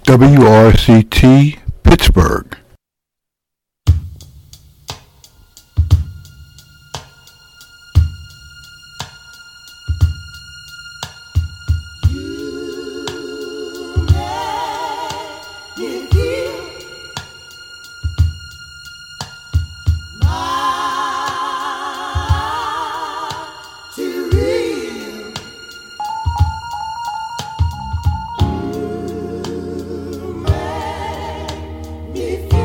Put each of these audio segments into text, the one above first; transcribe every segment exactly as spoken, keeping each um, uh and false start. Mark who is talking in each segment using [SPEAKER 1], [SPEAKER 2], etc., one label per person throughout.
[SPEAKER 1] W R C T Pittsburgh.
[SPEAKER 2] If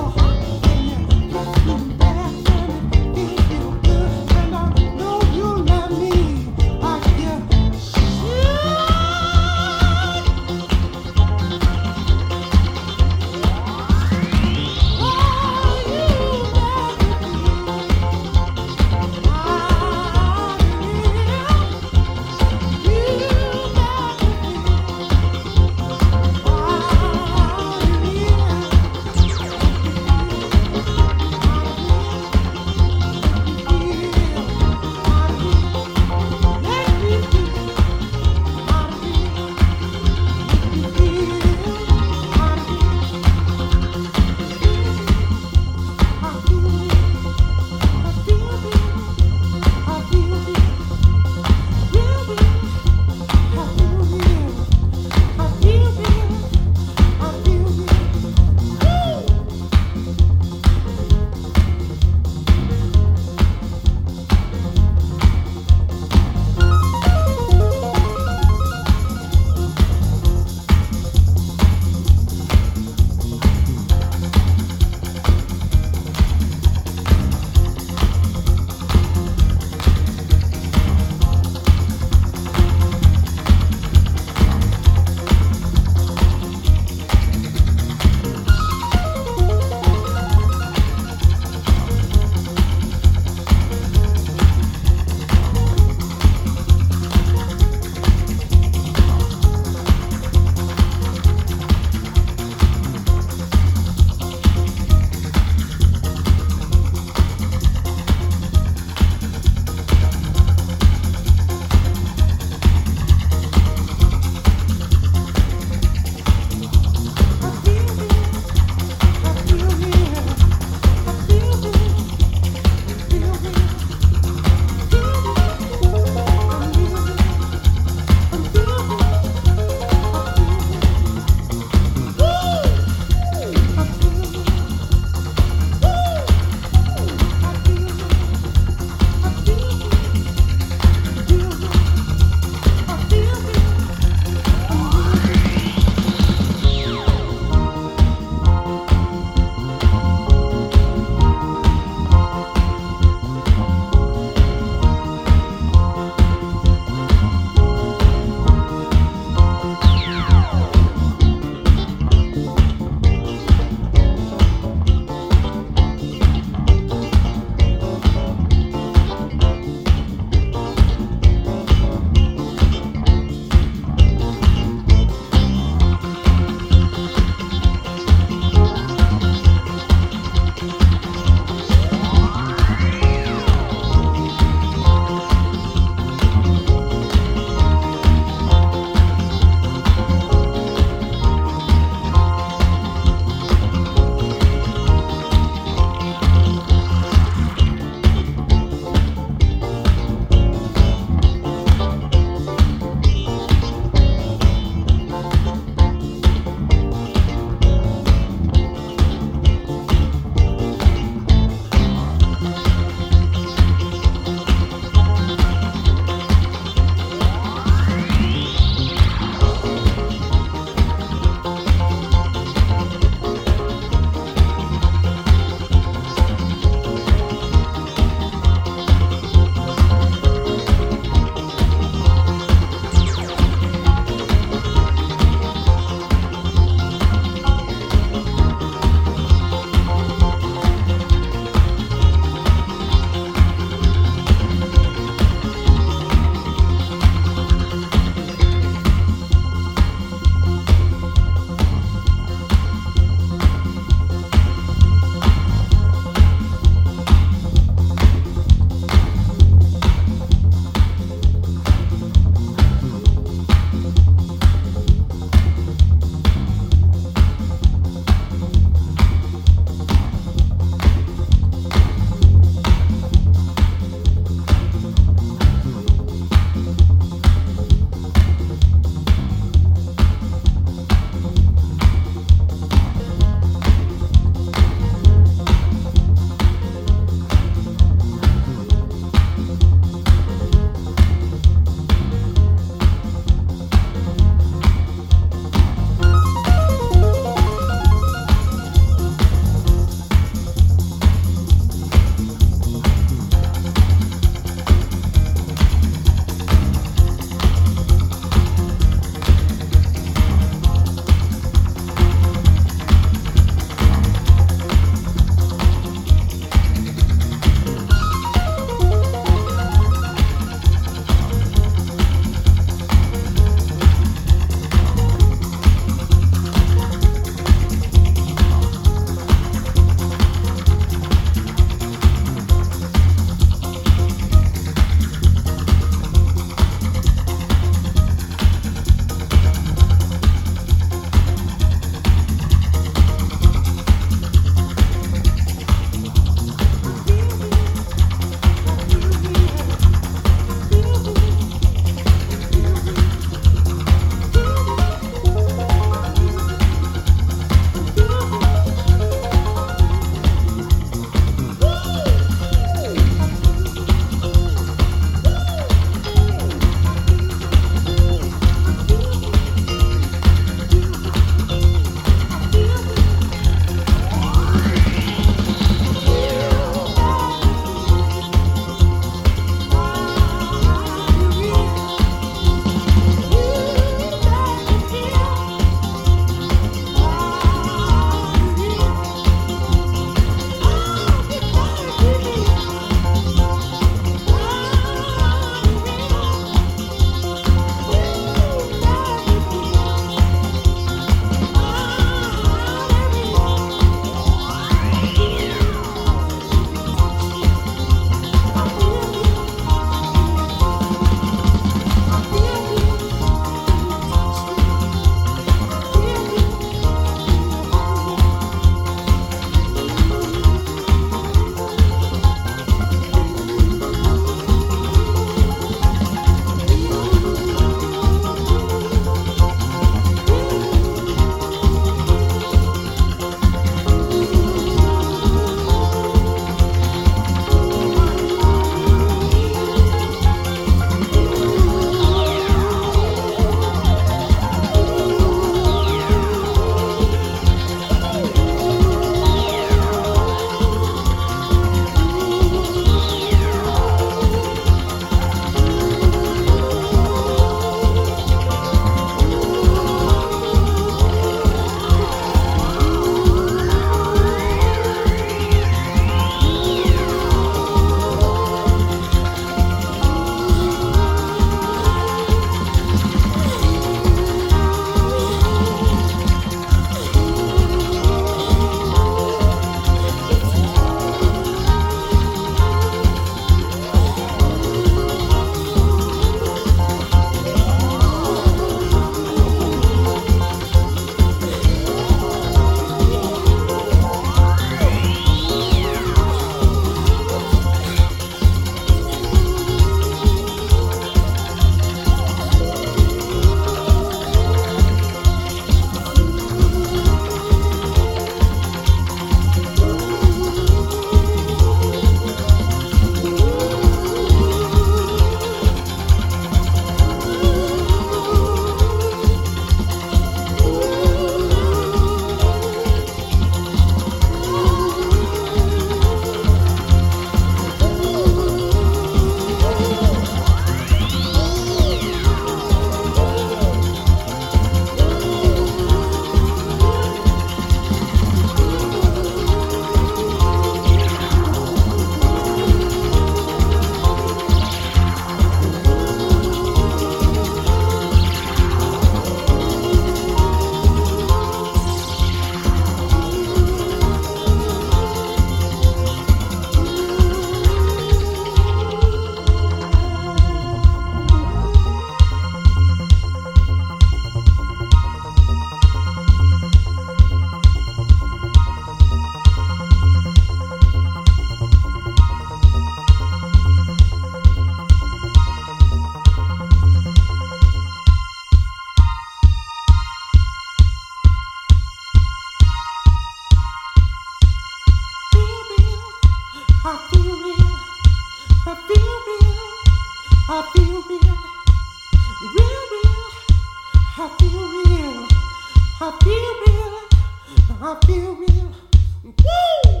[SPEAKER 2] feel real, real, real. I feel real. I feel real. I feel real. Woo!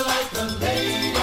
[SPEAKER 2] like a lady.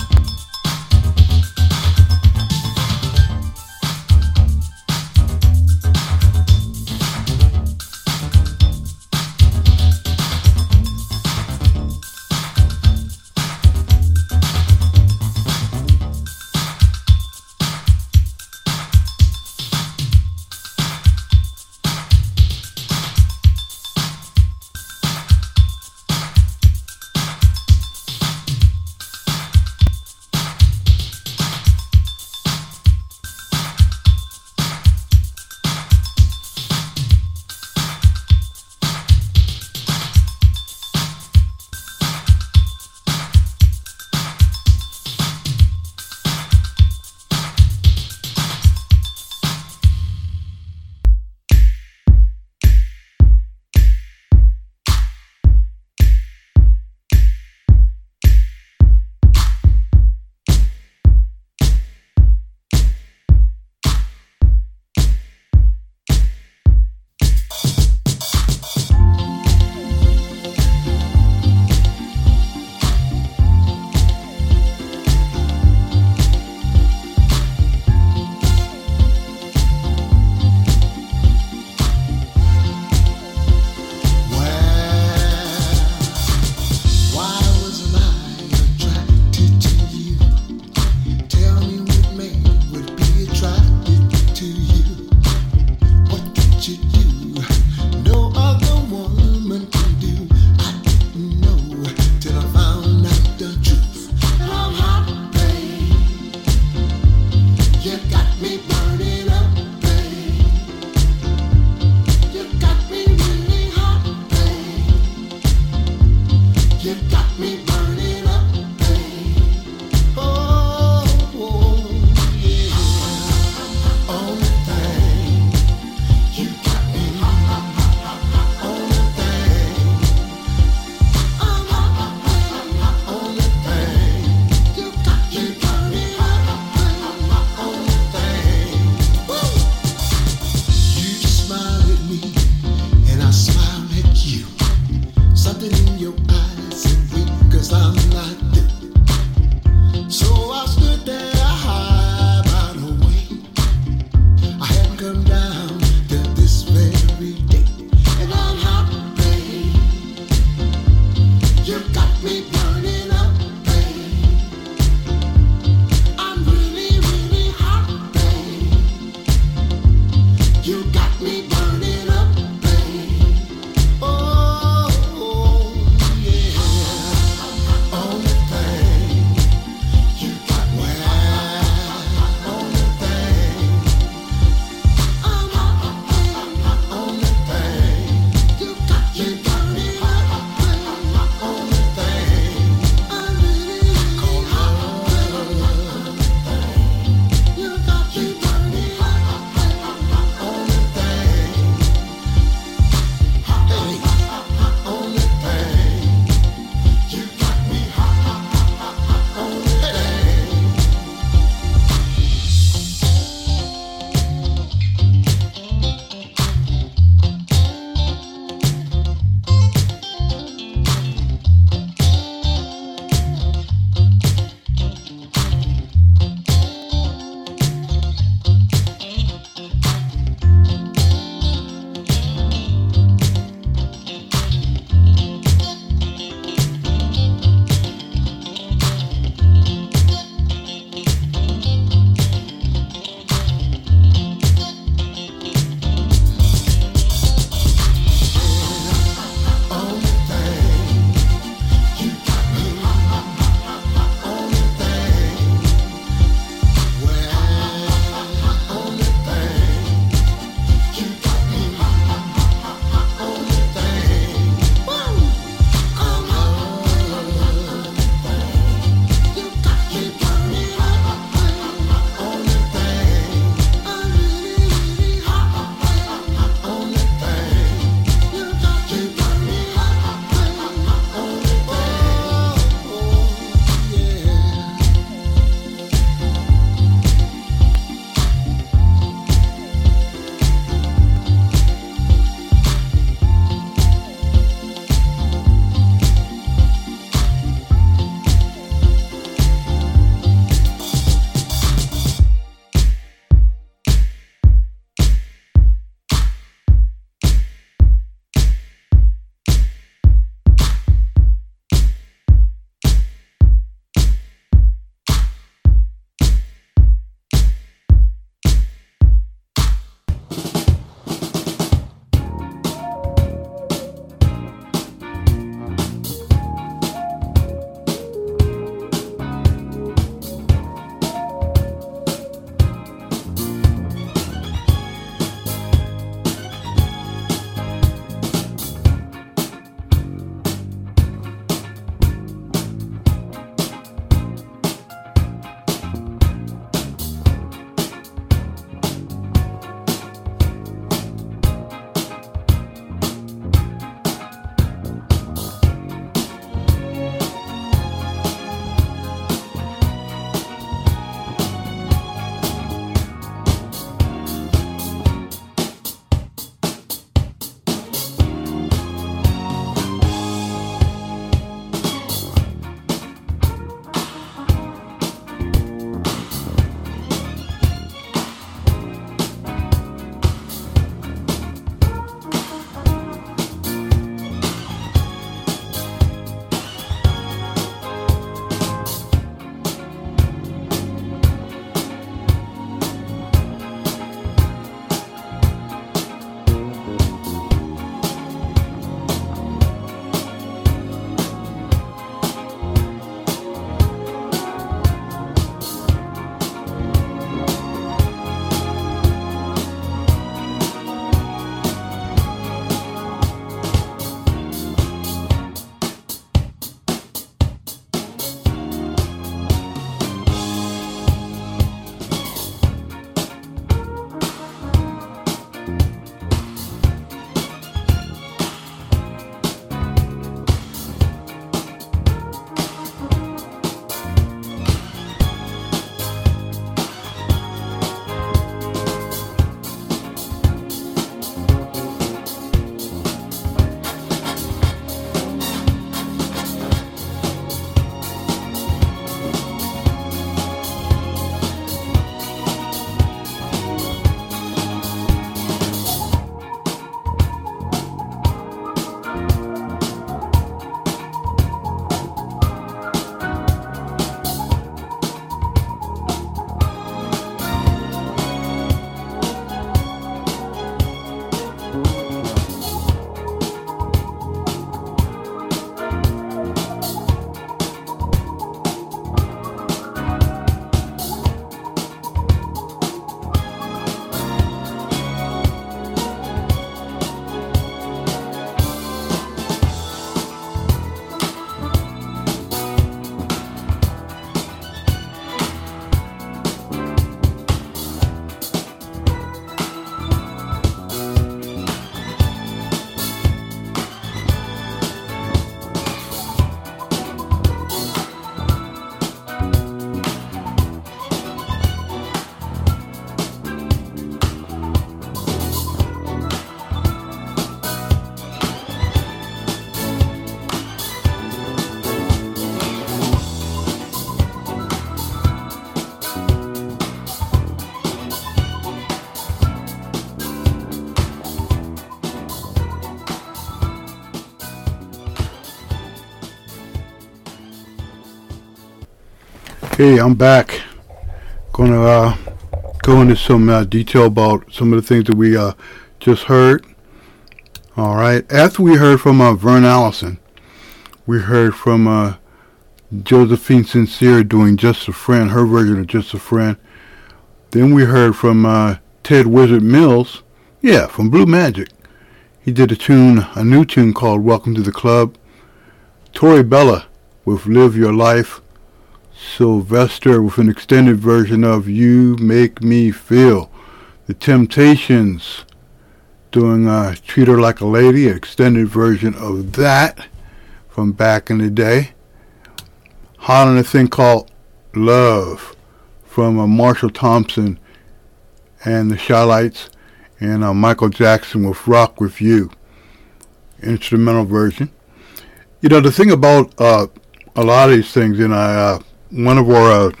[SPEAKER 1] Okay, I'm back. Gonna uh, go into some uh, detail about some of the things that we uh, just heard. All right. After we heard from uh, Vern Allison, we heard from uh, Josephine Sincere doing Just a Friend, her version of Just a Friend. Then we heard from uh, Ted Wizard Mills, yeah, from Blue Magic. He did a tune, a new tune called Welcome to the Club. Tori Bella with Live Your Life. Sylvester with an extended version of You Make Me Feel. The Temptations doing uh, Treat Her Like a Lady, an extended version of that from back in the day. Hollering a thing called Love from uh, Marshall Thompson and the Shy-Lights, and uh, Michael Jackson with Rock With You, instrumental version. You know, the thing about uh, a lot of these things, and I, uh, one of our uh,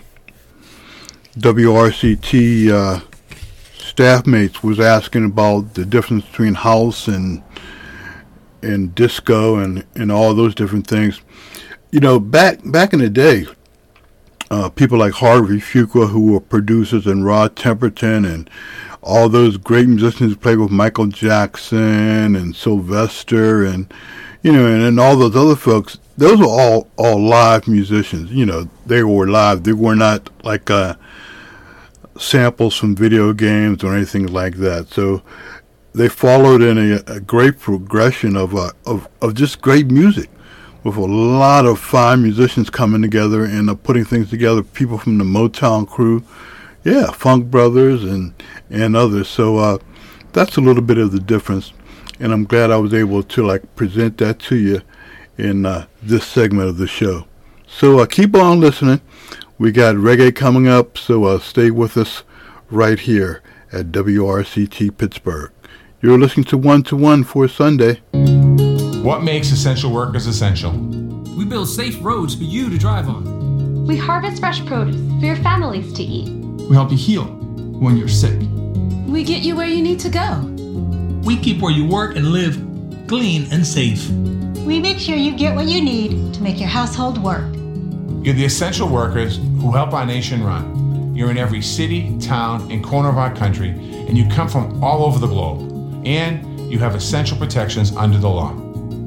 [SPEAKER 1] W R C T uh, staff mates was asking about the difference between house and and disco and, and all those different things. You know, back back in the day, uh, people like Harvey Fuqua, who were producers, and Rod Temperton, and all those great musicians who played with Michael Jackson and Sylvester, and you know, and, and all those other folks. Those were all all live musicians. You know, they were live. They were not like uh, samples from video games or anything like that. So they followed in a, a great progression of uh, of of just great music, with a lot of fine musicians coming together and uh, putting things together. People from the Motown crew, yeah, Funk Brothers and and others. So uh, that's a little bit of the difference, and I'm glad I was able to like present that to you in uh, this segment of the show. So uh, keep on listening. We got reggae coming up, so uh, stay with us right here at W R C T Pittsburgh. You're listening to One to One for Sunday.
[SPEAKER 3] What makes essential workers essential?
[SPEAKER 4] We build safe roads for you to drive on.
[SPEAKER 5] We harvest fresh produce for your families to eat.
[SPEAKER 6] We help you heal when you're sick.
[SPEAKER 7] We get you where you need to go.
[SPEAKER 8] We keep where you work and live clean and safe.
[SPEAKER 9] We make sure you get what you need to make your household work.
[SPEAKER 3] You're the essential workers who help our nation run. You're in every city, town, and corner of our country, and you come from all over the globe. And you have essential protections under the law.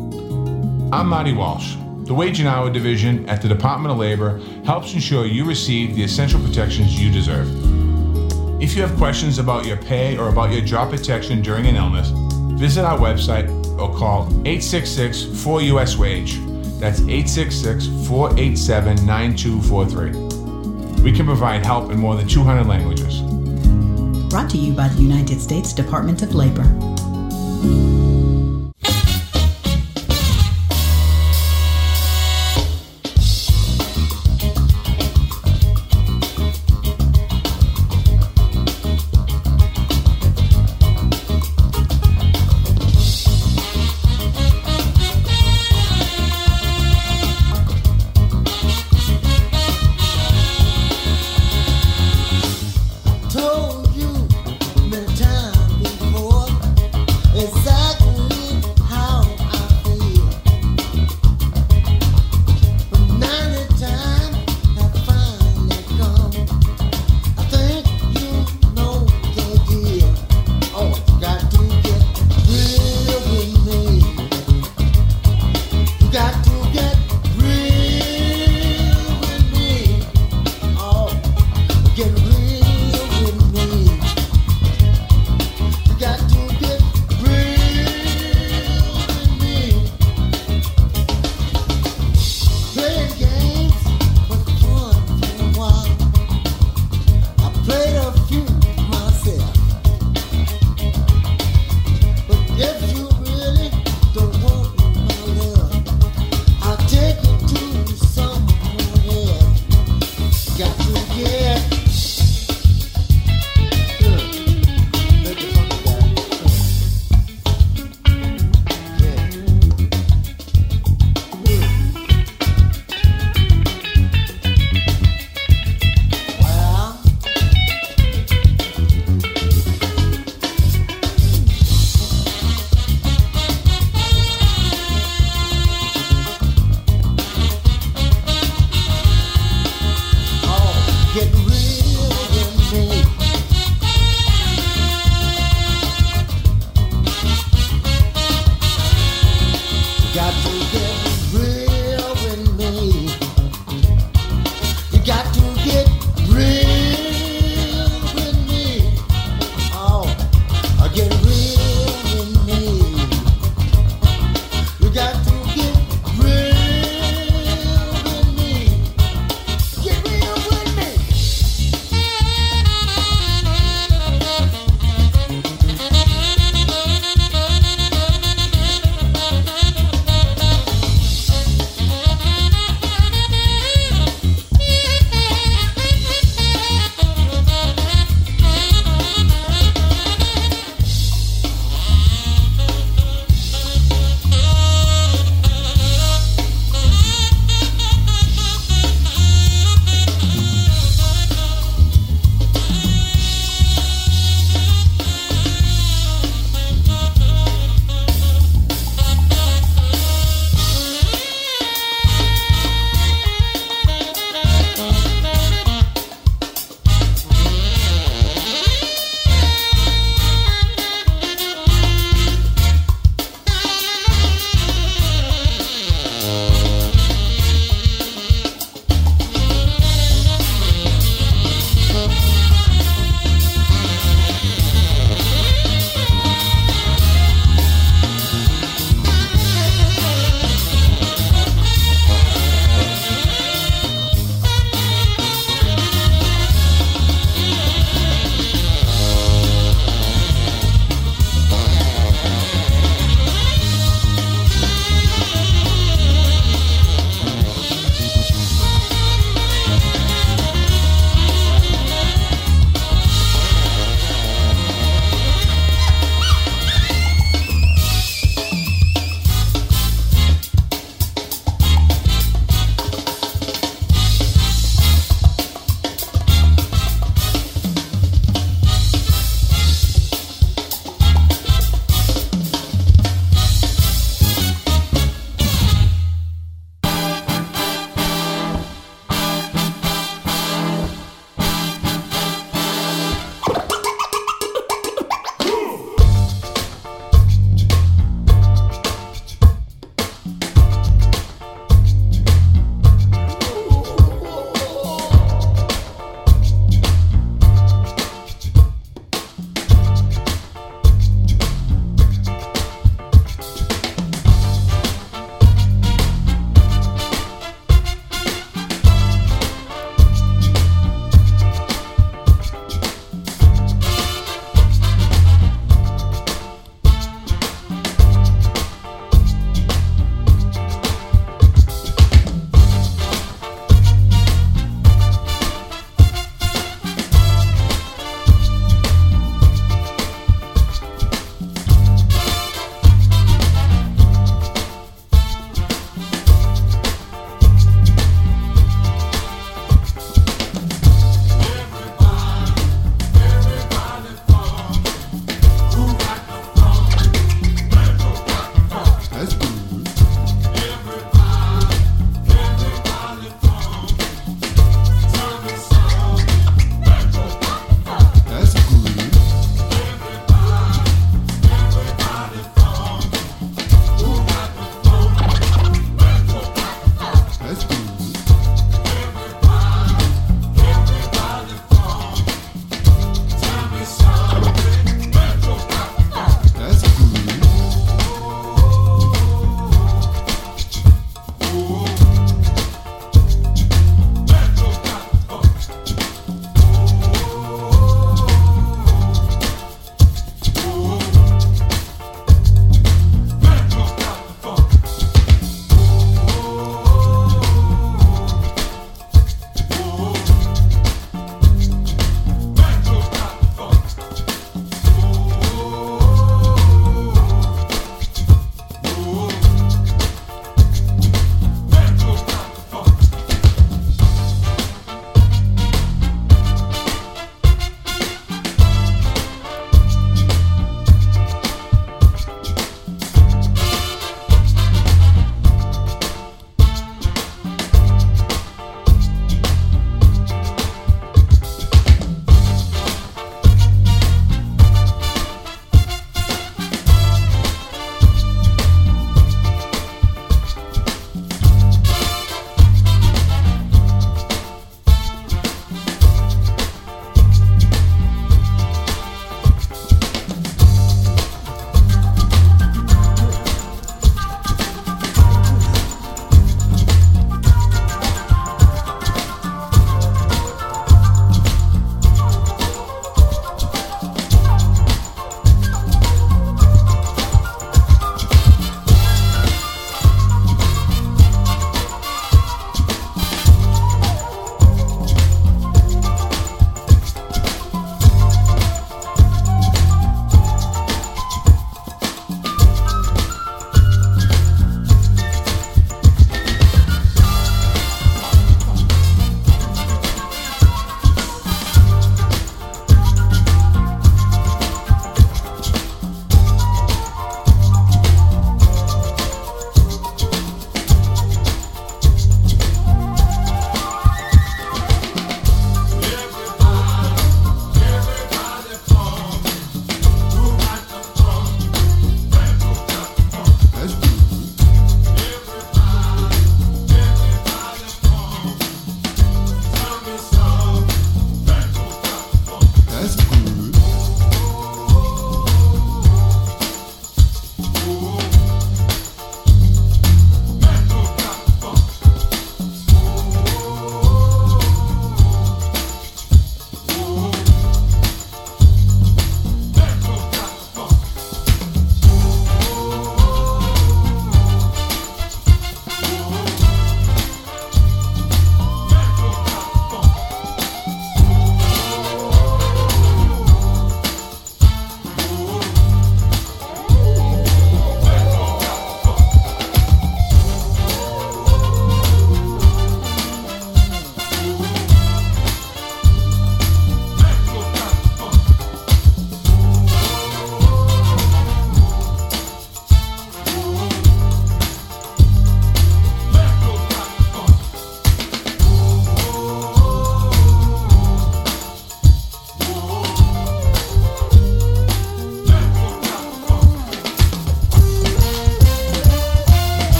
[SPEAKER 3] I'm Marty Walsh. The Wage and Hour Division at the Department of Labor helps ensure you receive the essential protections you deserve. If you have questions about your pay or about your job protection during an illness, visit our website or call eight six six four U S WAGE. That's eight six six four eight seven nine two four three. We can provide help in more than two hundred languages.
[SPEAKER 10] Brought to you by the United States Department of Labor.
[SPEAKER 2] Told you many times before. Get real with me. You got to get real with me. You got to get real with me. Oh, get real with me. You got to get real with me. Get real with me.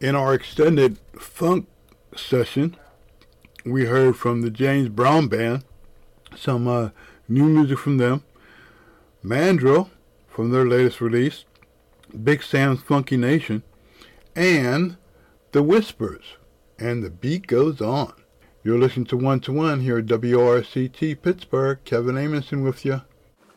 [SPEAKER 1] In our extended funk session, we heard from the James Brown Band, some uh, new music from them, Mandrill from their latest release, Big Sam's Funky Nation, and The Whispers. And the beat goes on. You're listening to One to One here at W R C T Pittsburgh. Kevin Amundsen with you.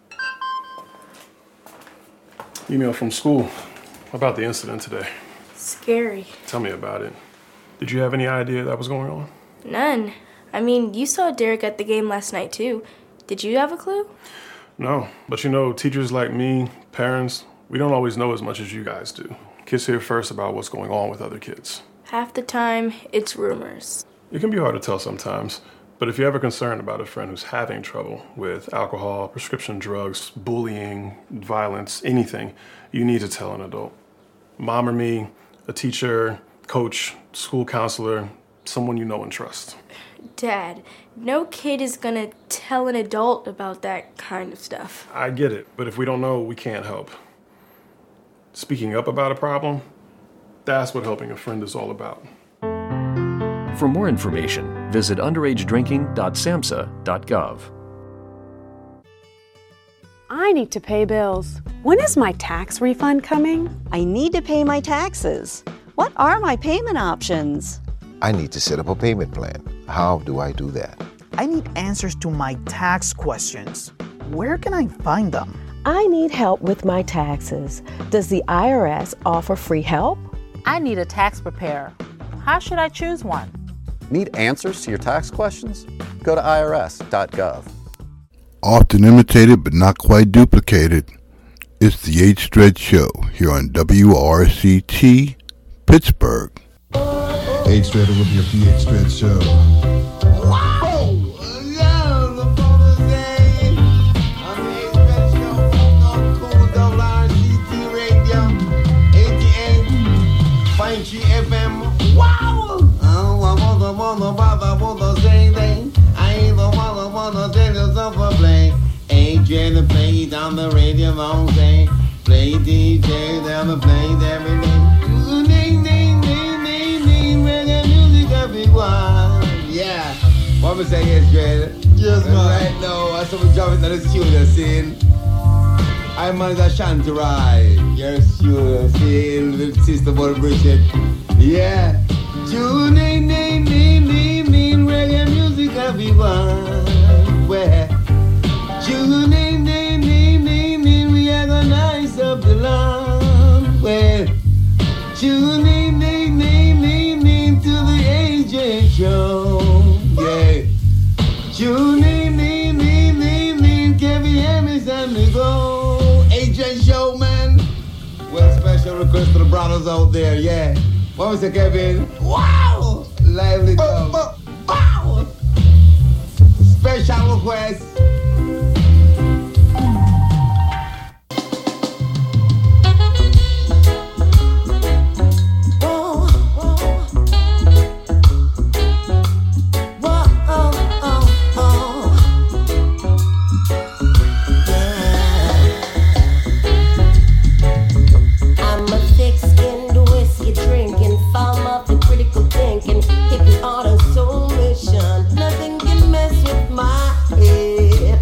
[SPEAKER 11] Email from school about the incident today.
[SPEAKER 12] Scary.
[SPEAKER 11] Tell me about it. Did you have any idea that was going on?
[SPEAKER 12] None. I mean, you saw Derek at the game last night, too. Did you have a clue?
[SPEAKER 11] No, but you know, teachers like me, parents, we don't always know as much as you guys do. Kids hear first about what's going on with other kids.
[SPEAKER 12] Half the time, it's rumors.
[SPEAKER 11] It can be hard to tell sometimes, but if you're ever concerned about a friend who's having trouble with alcohol, prescription drugs, bullying, violence, anything, you need to tell an adult. Mom or me, a teacher, coach, school counselor, someone you know and trust.
[SPEAKER 12] Dad, no kid is gonna tell an adult about that kind of stuff.
[SPEAKER 11] I get it, but if we don't know, we can't help. Speaking up about a problem, that's what helping a friend is all about.
[SPEAKER 13] For more information, visit underage drinking dot samhsa dot gov.
[SPEAKER 14] I need to pay bills. When is my tax refund coming?
[SPEAKER 15] I need to pay my taxes. What are my payment options?
[SPEAKER 16] I need to set up a payment plan. How do I do that?
[SPEAKER 17] I need answers to my tax questions. Where can I find them?
[SPEAKER 18] I need help with my taxes. Does the I R S offer free help?
[SPEAKER 19] I need a tax preparer. How should I choose one?
[SPEAKER 20] Need answers to your tax questions? Go to I R S dot gov.
[SPEAKER 1] Often imitated but not quite duplicated, it's the H. Dredd Show here on W R C T Pittsburgh.
[SPEAKER 21] H. Dredd with your P H. Dredd Show.
[SPEAKER 2] Wow! Yeah, the bonus day. On the H. Dredd Show on Cool W R C T Radio, eighty-eight point three F M. Wow! Oh, I wanna, wanna, bother, wanna say thing. I ain't the wanna, wanna tell you something play. H. Dredd play down the radio all day. Play D J down the play every day. Ding, ding, ding, ding, ding, reggae music everyone. Yeah. What me say is Dredd? Yes, man. Right now, I saw me driving to the studio scene. I managed a shanty ride. Your studio scene, little sister boy Bridget. Yeah. Tuning, ding, ding, ding, ding, reggae music everyone. Where? Tuning, ding, ding, ding, ding, we are gonna nice up the land. Where? Tuning, ding, ding, ding, ding, to the A J Show. Yeah. Tuning, ding, ding, ding, ding, Kevin Emmys and we go. A J Show, man. Well, special request to the brothers out there, yeah. What was it, Kevin? Wow! Lively dog. Uh, uh, wow! Special request.
[SPEAKER 22] Nothing can mess with my head.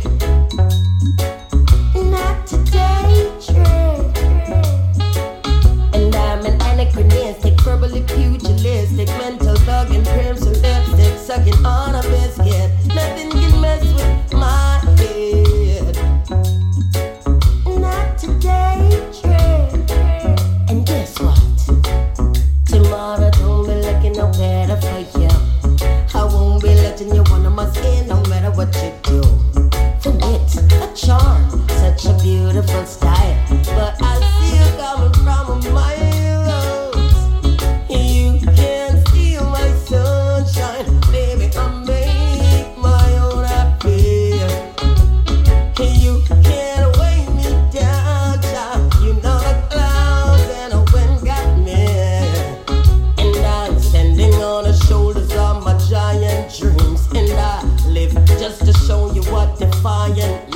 [SPEAKER 22] Not today, Dredd. And I'm an anachronistic, verbally pugilistic, mental thug and crimson lipstick, sucking on a biscuit. Nothing can mess with my head. Not today, Dredd. And guess what? Tomorrow don't be looking no better for you. I won't be letting you under my skin no matter what you do. Forget a charm, such a beautiful style, but I see you coming from a mile. You can't steal my sunshine, baby. I make my own happy. You can't weigh me down, child. You know the clouds and the wind got me, and I'm standing on the shoulders of my giant dreams, and I live just to show you what defiant